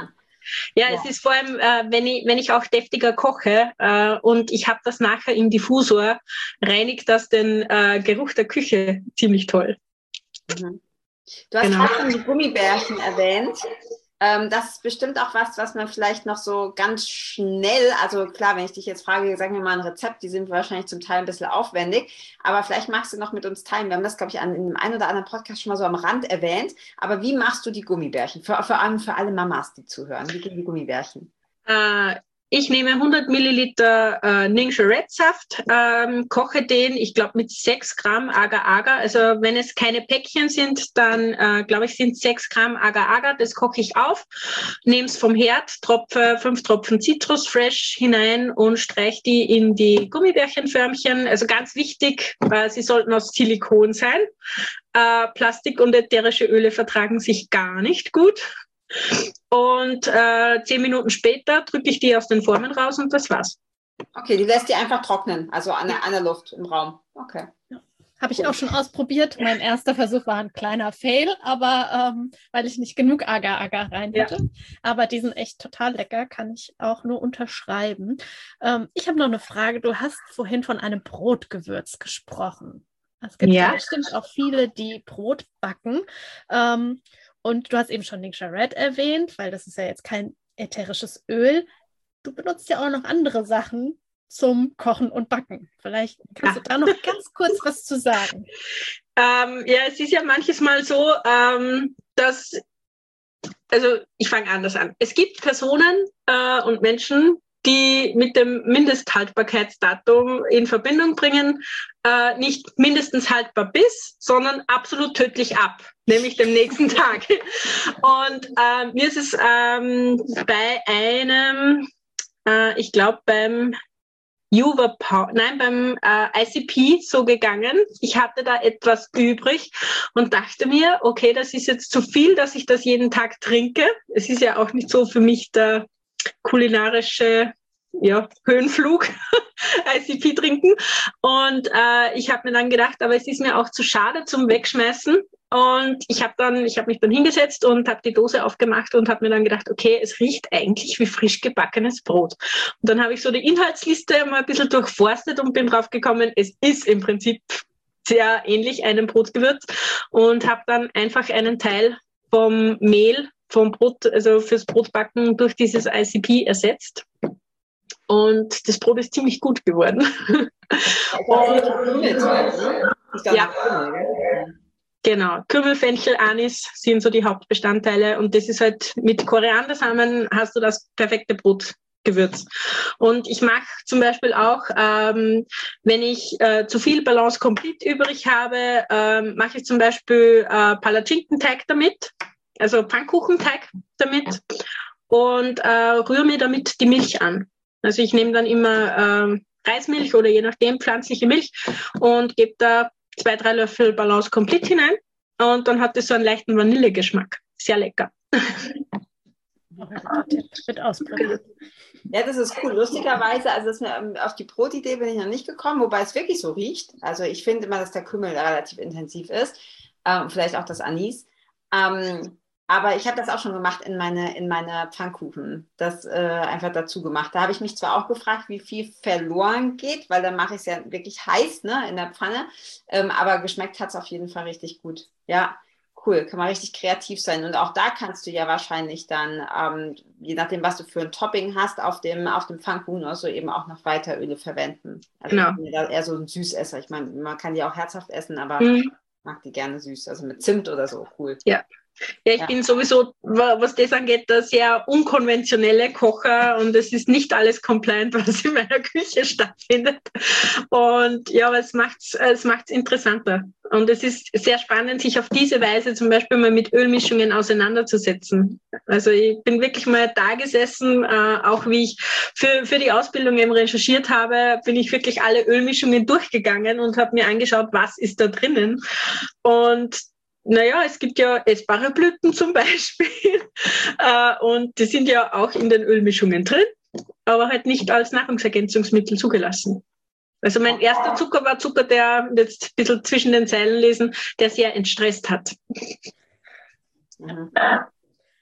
Ja, es ist vor allem, wenn ich auch deftiger koche und ich habe das nachher im Diffusor, reinigt das den Geruch der Küche ziemlich toll. Mhm. Du hast gerade schon die Gummibärchen erwähnt. Das ist bestimmt auch was man vielleicht noch so ganz schnell, also klar, wenn ich dich jetzt frage, sag mir mal ein Rezept, die sind wahrscheinlich zum Teil ein bisschen aufwendig, aber vielleicht magst du noch mit uns teilen. Wir haben das, glaube ich, in dem einen oder anderen Podcast schon mal so am Rand erwähnt, aber wie machst du die Gummibärchen? Vor allem für alle Mamas, die zuhören. Wie gehen die Gummibärchen? Ich nehme 100 Milliliter Ningxia-Red-Saft, koche den, ich glaube, mit 6 Gramm Agar-Agar. Also wenn es keine Päckchen sind, dann glaube ich, sind 6 Gramm Agar-Agar. Das koche ich auf, nehme es vom Herd, tropfe 5 Tropfen Citrus-Fresh hinein und streiche die in die Gummibärchenförmchen. Also ganz wichtig, sie sollten aus Silikon sein. Plastik und ätherische Öle vertragen sich gar nicht gut. Und 10 Minuten später drücke ich die aus den Formen raus und das war's. Okay, die lässt die einfach trocknen, also an der Luft im Raum. Okay. Ja. Habe ich auch schon ausprobiert. Mein erster Versuch war ein kleiner Fail, aber weil ich nicht genug Agar-Agar rein hatte. Ja. Aber die sind echt total lecker, kann ich auch nur unterschreiben. Ich habe noch eine Frage. Du hast vorhin von einem Brotgewürz gesprochen. Es gibt ja bestimmt auch viele, die Brot backen. Und du hast eben schon Ningxia Red erwähnt, weil das ist ja jetzt kein ätherisches Öl. Du benutzt ja auch noch andere Sachen zum Kochen und Backen. Vielleicht kannst du da noch ganz kurz was zu sagen. Es ist ja manches Mal so, dass, also ich fange anders an. Es gibt Personen und Menschen, die mit dem Mindesthaltbarkeitsdatum in Verbindung bringen, nicht mindestens haltbar bis, sondern absolut tödlich ab, nämlich dem nächsten Tag. Und mir ist es bei einem, ich glaube beim beim ICP so gegangen. Ich hatte da etwas übrig und dachte mir, okay, das ist jetzt zu viel, dass ich das jeden Tag trinke. Es ist ja auch nicht so für mich der kulinarische Höhenflug, ICP trinken. Und ich habe mir dann gedacht, aber es ist mir auch zu schade zum Wegschmeißen. Und ich habe mich dann hingesetzt und habe die Dose aufgemacht und habe mir dann gedacht, okay, es riecht eigentlich wie frisch gebackenes Brot. Und dann habe ich so die Inhaltsliste mal ein bisschen durchforstet und bin drauf gekommen, es ist im Prinzip sehr ähnlich einem Brotgewürz und habe dann einfach einen Teil vom Mehl vom Brot, also fürs Brotbacken durch dieses ICP ersetzt. Und das Brot ist ziemlich gut geworden. Genau. Kümmel, Fenchel, Anis sind so die Hauptbestandteile. Und das ist halt mit Koriandersamen hast du das perfekte Brotgewürz. Und ich mache zum Beispiel auch, wenn ich zu viel Balance Complete übrig habe, mache ich zum Beispiel Palatschinkenteig damit. Also Pfannkuchenteig damit und rühre mir damit die Milch an. Also ich nehme dann immer Reismilch oder je nachdem pflanzliche Milch und gebe da 2-3 Löffel Balance Complete hinein und dann hat es so einen leichten Vanillegeschmack. Sehr lecker. Wird ausprobiert. Ja, das ist cool. Lustigerweise, also auf die Brotidee bin ich noch nicht gekommen, wobei es wirklich so riecht. Also ich finde immer, dass der Kümmel relativ intensiv ist. Vielleicht auch das Anis. Aber ich habe das auch schon gemacht in meine Pfannkuchen, das einfach dazu gemacht. Da habe ich mich zwar auch gefragt, wie viel verloren geht, weil dann mache ich es ja wirklich heiß, ne, in der Pfanne, aber geschmeckt hat es auf jeden Fall richtig gut. Ja, cool, kann man richtig kreativ sein. Und auch da kannst du ja wahrscheinlich dann, je nachdem, was du für ein Topping hast, auf dem Pfannkuchen oder so eben auch noch weiter Öle verwenden. Also ich bin da eher so ein Süßesser. Ich meine, man kann die auch herzhaft essen, aber ich mag die gerne süß, also mit Zimt oder so, cool. Ja. Ja, ich bin sowieso, was das angeht, ein sehr unkonventionelle Kocher und es ist nicht alles compliant, was in meiner Küche stattfindet. Und ja, aber es macht's interessanter. Und es ist sehr spannend, sich auf diese Weise zum Beispiel mal mit Ölmischungen auseinanderzusetzen. Also ich bin wirklich mal da gesessen, auch wie ich für die Ausbildung eben recherchiert habe, bin ich wirklich alle Ölmischungen durchgegangen und habe mir angeschaut, was ist da drinnen. Und naja, es gibt ja essbare Blüten zum Beispiel und die sind ja auch in den Ölmischungen drin, aber halt nicht als Nahrungsergänzungsmittel zugelassen. Also mein erster Zucker war Zucker, der jetzt ein bisschen zwischen den Zeilen lesen, der sehr entstresst hat. Ja,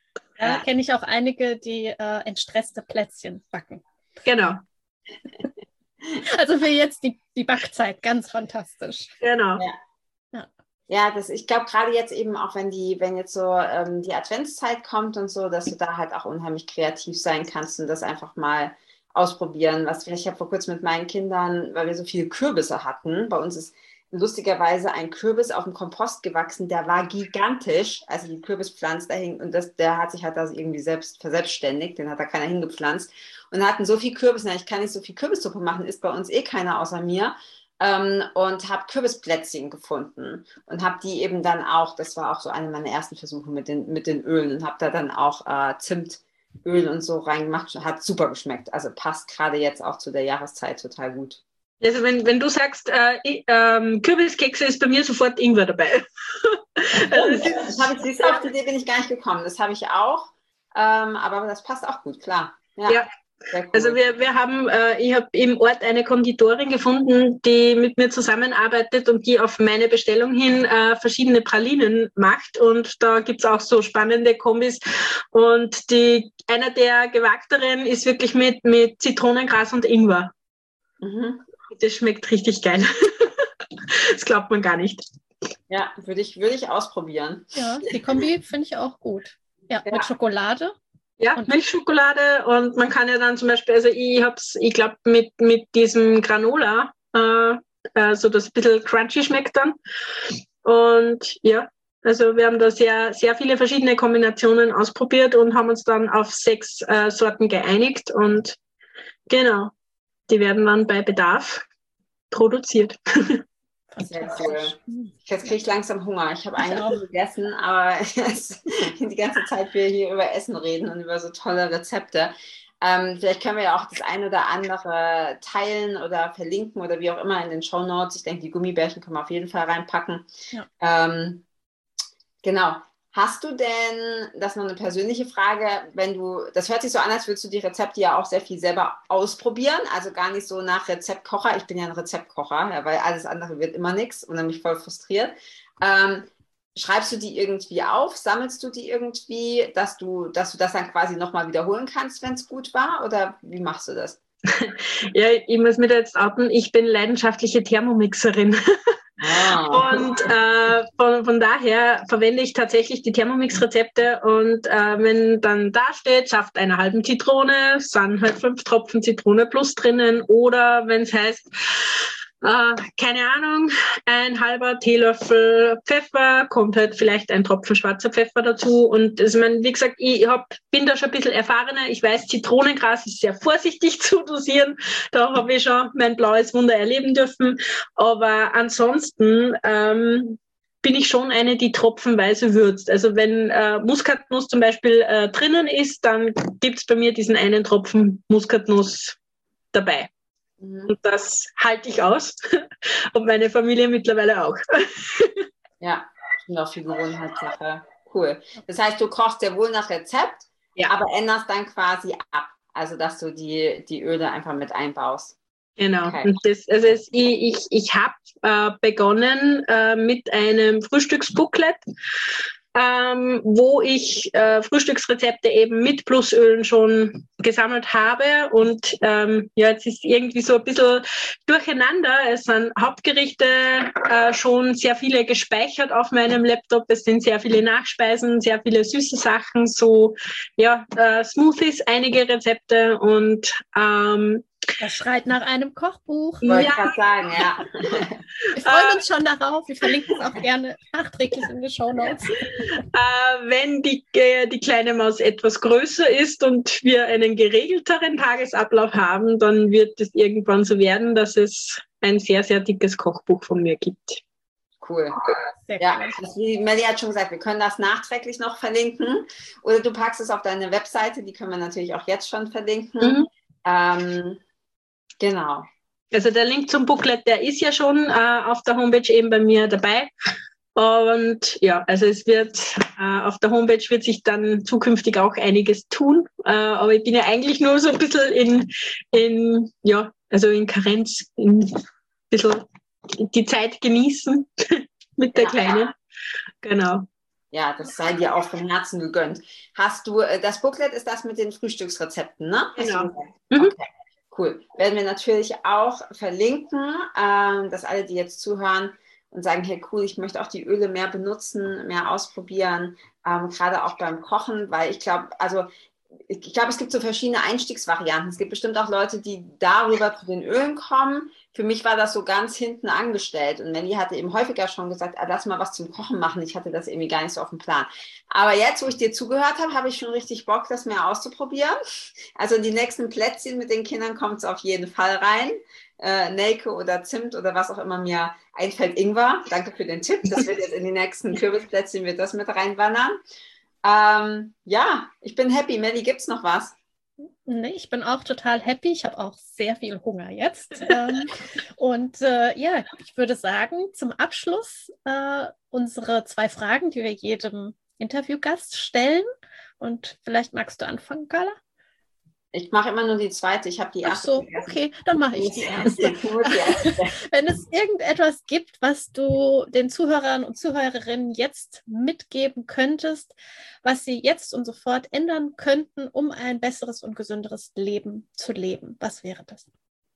Ja, kenne ich auch einige, die entstresste Plätzchen backen. Genau. Also für jetzt die Backzeit, ganz fantastisch. Genau. Ja, ich glaube gerade jetzt eben auch, wenn jetzt so die Adventszeit kommt und so, dass du da halt auch unheimlich kreativ sein kannst und das einfach mal ausprobieren. Ich habe vor kurzem mit meinen Kindern, weil wir so viele Kürbisse hatten, bei uns ist lustigerweise ein Kürbis auf dem Kompost gewachsen, der war gigantisch, also die Kürbispflanze da hing und der hat sich halt da irgendwie selbst verselbstständigt, den hat da keiner hingepflanzt und hatten so viel Kürbis, ich kann nicht so viel Kürbissuppe machen, isst bei uns eh keiner außer mir. Und habe Kürbisplätzchen gefunden und habe die eben dann auch, das war auch so eine meiner ersten Versuche mit den Ölen und habe da dann auch Zimtöl und so reingemacht, hat super geschmeckt, also passt gerade jetzt auch zu der Jahreszeit total gut. Also wenn du sagst, Kürbiskekse, ist bei mir sofort Ingwer dabei. Auf die Idee bin ich gar nicht gekommen, das habe ich auch, aber das passt auch gut, klar. Ja. Cool. Also ich habe im Ort eine Konditorin gefunden, die mit mir zusammenarbeitet und die auf meine Bestellung hin verschiedene Pralinen macht und da gibt es auch so spannende Kombis und einer der gewagteren ist wirklich mit Zitronengras und Ingwer. Mhm. Das schmeckt richtig geil. Das glaubt man gar nicht. Ja, würde ich ausprobieren. Ja, die Kombi finde ich auch gut. Ja, mit Schokolade. Ja, und Milchschokolade und man kann ja dann zum Beispiel, also ich glaube mit diesem Granola, so das ein bisschen crunchy schmeckt dann. Und ja, also wir haben da sehr, sehr viele verschiedene Kombinationen ausprobiert und haben uns dann auf 6 Sorten geeinigt und genau, die werden dann bei Bedarf produziert. Sehr cool. Jetzt kriege ich langsam Hunger. Ich habe eigentlich gegessen, aber die ganze Zeit wir hier über Essen reden und über so tolle Rezepte. Vielleicht können wir ja auch das eine oder andere teilen oder verlinken oder wie auch immer in den Shownotes. Ich denke, die Gummibärchen können wir auf jeden Fall reinpacken. Ja. Genau. Hast du denn, das ist noch eine persönliche Frage, das hört sich so an, als würdest du die Rezepte ja auch sehr viel selber ausprobieren, also gar nicht so nach Rezeptkocher. Ich bin ja ein Rezeptkocher, ja, weil alles andere wird immer nichts und dann mich voll frustriert. Schreibst du die irgendwie auf? Sammelst du die irgendwie, dass du das dann quasi nochmal wiederholen kannst, wenn es gut war? Oder wie machst du das? Ja, ich muss mir da jetzt outen, ich bin leidenschaftliche Thermomixerin. Und von daher verwende ich tatsächlich die Thermomix-Rezepte und wenn dann da steht, Saft einer halben Zitrone, sind halt 5 Tropfen Zitrone plus drinnen oder wenn es heißt, keine Ahnung, ein halber Teelöffel Pfeffer, kommt halt vielleicht ein Tropfen schwarzer Pfeffer dazu und also, wie gesagt, bin da schon ein bisschen erfahrener. Ich weiß, Zitronengras ist sehr vorsichtig zu dosieren. Da habe ich schon mein blaues Wunder erleben dürfen. Aber ansonsten bin ich schon eine, die tropfenweise würzt. Also wenn Muskatnuss zum Beispiel drinnen ist, dann gibt es bei mir diesen einen Tropfen Muskatnuss dabei. Und das halte ich aus. Und meine Familie mittlerweile auch. Ja, stimmt auch viel Gewohnheitssache. Cool. Das heißt, du kochst ja wohl nach Rezept, aber änderst dann quasi ab. Also, dass du die Öle einfach mit einbaust. Genau. Okay. Und ich habe begonnen mit einem Frühstücksbooklet, wo ich Frühstücksrezepte eben mit Plusölen schon gesammelt habe und jetzt ist irgendwie so ein bisschen durcheinander. Es sind Hauptgerichte schon sehr viele gespeichert auf meinem Laptop. Es sind sehr viele Nachspeisen, sehr viele süße Sachen, so Smoothies, einige Rezepte und das schreit nach einem Kochbuch. Wollte ich gerade sagen, ja. Wir freuen uns schon darauf. Wir verlinken es auch gerne nachträglich in den Shownotes. Wenn die kleine Maus etwas größer ist und wir einen geregelteren Tagesablauf haben, dann wird es irgendwann so werden, dass es ein sehr, sehr dickes Kochbuch von mir gibt. Cool. Ja, also wie Melli hat schon gesagt, wir können das nachträglich noch verlinken. Oder du packst es auf deine Webseite, die können wir natürlich auch jetzt schon verlinken. Genau. Also der Link zum Booklet, der ist ja schon auf der Homepage eben bei mir dabei. Und ja, also es wird auf der Homepage wird sich dann zukünftig auch einiges tun. Aber ich bin ja eigentlich nur so ein bisschen in Karenz, ein bisschen die Zeit genießen mit der Kleinen. Genau. Ja, das sei dir auch von Herzen gegönnt. Hast du, das Booklet ist das mit den Frühstücksrezepten, ne? Genau. Okay, cool. Werden wir natürlich auch verlinken, dass alle, die jetzt zuhören und sagen, hey cool, ich möchte auch die Öle mehr benutzen, mehr ausprobieren, gerade auch beim Kochen, weil ich glaube, es gibt so verschiedene Einstiegsvarianten. Es gibt bestimmt auch Leute, die darüber zu den Ölen kommen. Für mich war das so ganz hinten angestellt. Und Melli hatte eben häufiger schon gesagt, lass mal was zum Kochen machen. Ich hatte das irgendwie gar nicht so auf dem Plan. Aber jetzt, wo ich dir zugehört habe, habe ich schon richtig Bock, das mehr auszuprobieren. Also in die nächsten Plätzchen mit den Kindern kommt es auf jeden Fall rein. Nelke oder Zimt oder was auch immer mir einfällt. Ingwer, danke für den Tipp. Das wird jetzt in die nächsten Kürbisplätzchen, wird das mit reinwandern. Ja, ich bin happy. Melli, gibt es noch was? Nee, ich bin auch total happy. Ich habe auch sehr viel Hunger jetzt. Ja, ich würde sagen, zum Abschluss unsere 2 Fragen, die wir jedem Interviewgast stellen. Und vielleicht magst du anfangen, Carla? Ich mache immer nur die zweite. Ich habe die erste. Ach so, okay, dann mache ich die erste. Wenn es irgendetwas gibt, was du den Zuhörern und Zuhörerinnen jetzt mitgeben könntest, was sie jetzt und sofort ändern könnten, um ein besseres und gesünderes Leben zu leben, was wäre das?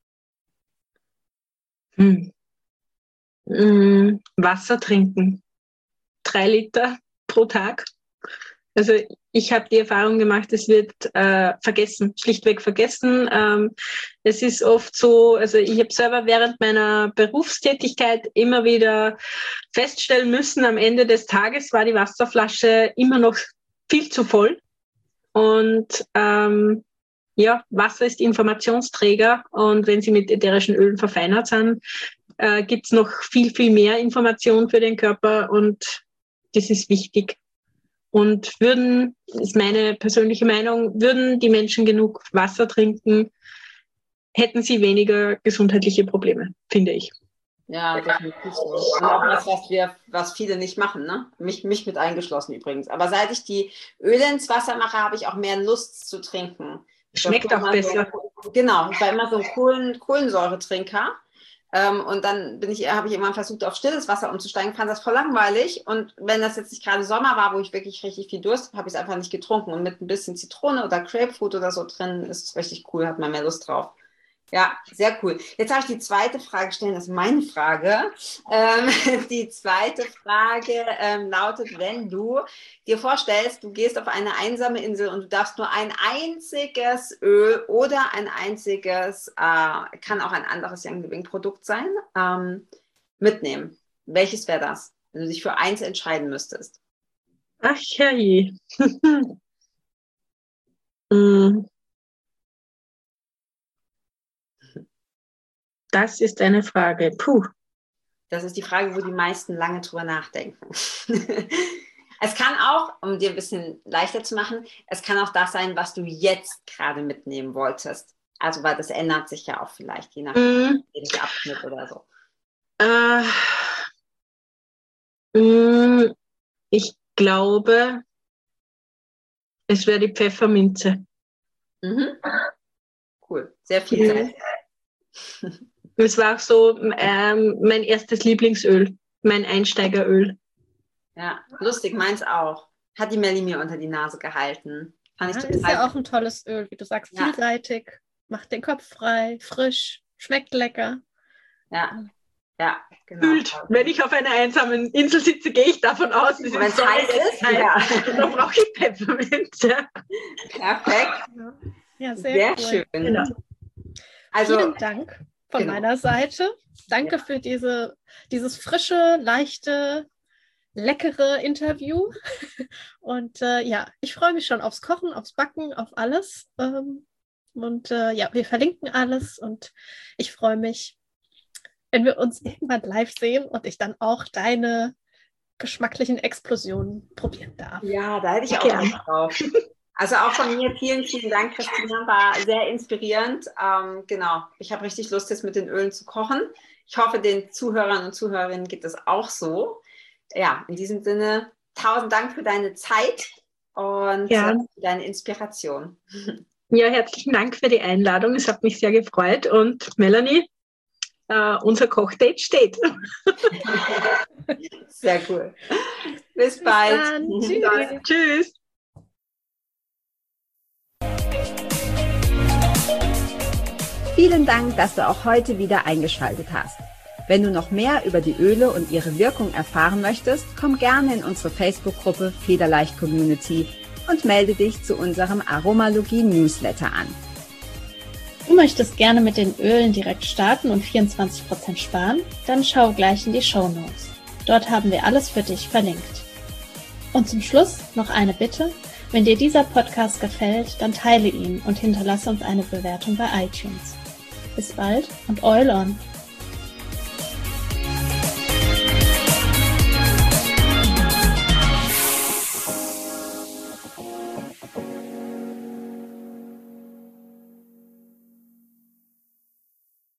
Wasser trinken. 3 Liter pro Tag. Also ich habe die Erfahrung gemacht, es wird schlichtweg vergessen. Es ist oft so, also ich habe selber während meiner Berufstätigkeit immer wieder feststellen müssen, am Ende des Tages war die Wasserflasche immer noch viel zu voll. Und Wasser ist Informationsträger und wenn sie mit ätherischen Ölen verfeinert sind, gibt es noch viel, viel mehr Information für den Körper und das ist wichtig. Und ist meine persönliche Meinung, würden die Menschen genug Wasser trinken, hätten sie weniger gesundheitliche Probleme, finde ich. Ja, definitiv so. Und auch was viele nicht machen, ne? Mich mit eingeschlossen übrigens. Aber seit ich die Öle ins Wasser mache, habe ich auch mehr Lust zu trinken. Schmeckt auch besser. Genau, ich war immer so ein Kohlensäuretrinker. Und dann habe ich irgendwann versucht, auf stilles Wasser umzusteigen, fand das voll langweilig. Und wenn das jetzt nicht gerade Sommer war, wo ich wirklich richtig viel Durst habe, habe ich es einfach nicht getrunken. Und mit ein bisschen Zitrone oder Grapefruit oder so drin ist es richtig cool, hat man mehr Lust drauf. Ja, sehr cool. Jetzt habe ich die zweite Frage stellen, das ist meine Frage. Die zweite Frage lautet, wenn du dir vorstellst, du gehst auf eine einsame Insel und du darfst nur ein einziges Öl oder ein einziges, kann auch ein anderes Young Living Produkt sein, mitnehmen. Welches wäre das, wenn du dich für eins entscheiden müsstest? Ach herrje. Das ist eine Frage. Puh. Das ist die Frage, wo die meisten lange drüber nachdenken. Es kann auch, um dir ein bisschen leichter zu machen, es kann auch das sein, was du jetzt gerade mitnehmen wolltest. Also, weil das ändert sich ja auch vielleicht, je nach Abschnitt oder so. Ich glaube, es wäre die Pfefferminze. Cool, sehr vielseitig. Es war auch so mein erstes Lieblingsöl, mein Einsteigeröl. Ja, lustig, meins auch. Hat die Melli mir unter die Nase gehalten. Fand ich total ist ja auch ein tolles Öl, wie du sagst, vielseitig, macht den Kopf frei, frisch, schmeckt lecker. Ja, genau. Kühlt. Wenn ich auf einer einsamen Insel sitze, gehe ich davon aus, dass wenn es heiß ist, dann brauche ich Pfefferminze. Perfekt. Ja, sehr cool. Schön. Genau. Also, vielen Dank von meiner Seite. Danke für dieses frische, leichte, leckere Interview. Und ich freue mich schon aufs Kochen, aufs Backen, auf alles. Wir verlinken alles und ich freue mich, wenn wir uns irgendwann live sehen und ich dann auch deine geschmacklichen Explosionen probieren darf. Ja, da hätte ich auch Lust drauf. Also auch von mir vielen, vielen Dank, Christina, war sehr inspirierend. Genau, ich habe richtig Lust, jetzt mit den Ölen zu kochen. Ich hoffe, den Zuhörern und Zuhörerinnen geht es auch so. Ja, in diesem Sinne, 1000 Dank für deine Zeit und für deine Inspiration. Ja, herzlichen Dank für die Einladung. Es hat mich sehr gefreut. Und Melanie, unser Kochdate steht. Sehr cool. Bis bald. Tschüss. Tschüss. Vielen Dank, dass du auch heute wieder eingeschaltet hast. Wenn du noch mehr über die Öle und ihre Wirkung erfahren möchtest, komm gerne in unsere Facebook-Gruppe Federleicht Community und melde dich zu unserem Aromalogie-Newsletter an. Du möchtest gerne mit den Ölen direkt starten und 24% sparen? Dann schau gleich in die Shownotes. Dort haben wir alles für dich verlinkt. Und zum Schluss noch eine Bitte. Wenn dir dieser Podcast gefällt, dann teile ihn und hinterlasse uns eine Bewertung bei iTunes. Bis bald und Oil on!